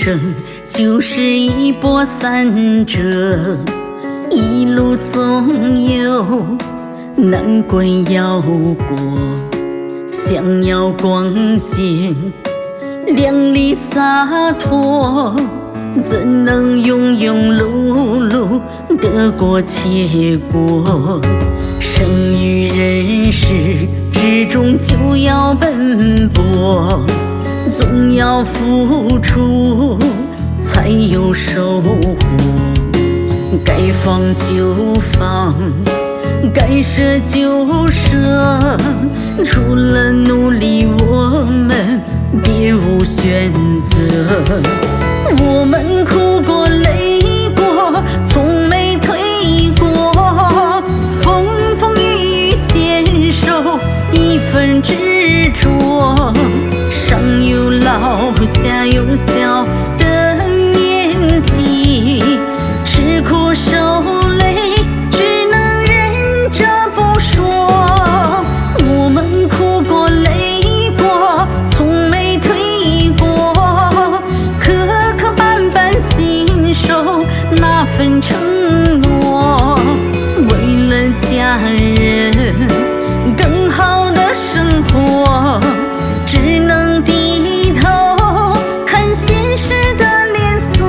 生就是一波三折，一路总有难关要过，想要光鲜亮丽洒脱，怎能庸庸碌碌得过且过？生于人世之中就要奔波，总要付出才有收获，该放就放，该舍就舍，除了努力我们别无选择。我们哭过累过，从没退过，风风雨雨坚守一份执着，上有老下有小的年纪，吃苦受累只能忍着不说。我们哭过累过，从没退过，磕磕绊绊信守那份承诺，为了家人更好的生活，只能低头看现实的脸色。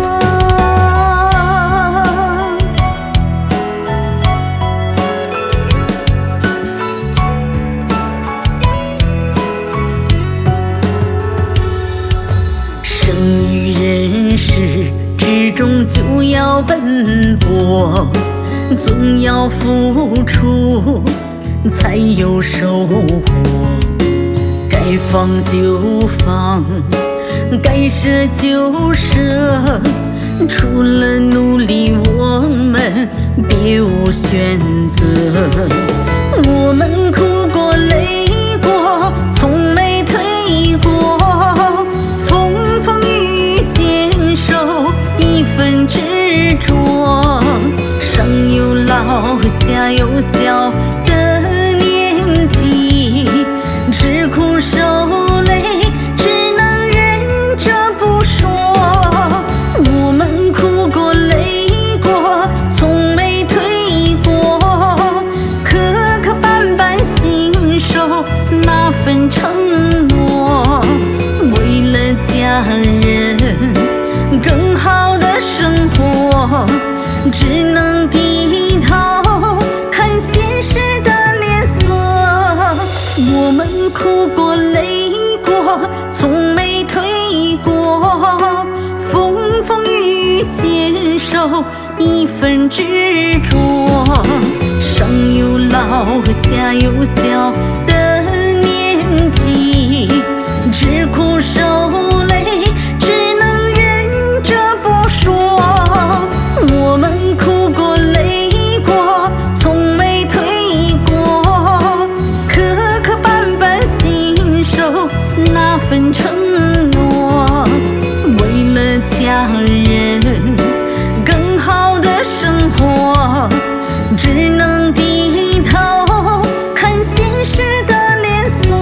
生于人世之中就要奔波，总要付出才有收获，该放就放，该舍就舍，除了努力我们别无选择。我们哭过累过，从没退过，风风雨雨坚守一份执着，上有老下有小的年纪，吃苦受累只能忍着不说。我们哭过累过，从没退过，磕磕绊绊信守那份承诺，为了家人更好的生活，只能低头看现实的脸色。我们哭过累过，从没退过，风风雨雨坚守一份执着，上有老下有小的年纪，吃苦受累只能忍着不说。我们哭过累过，从没退过，磕磕绊绊信守那份承诺，为了家人更好的生活，只能低头看现实的脸色。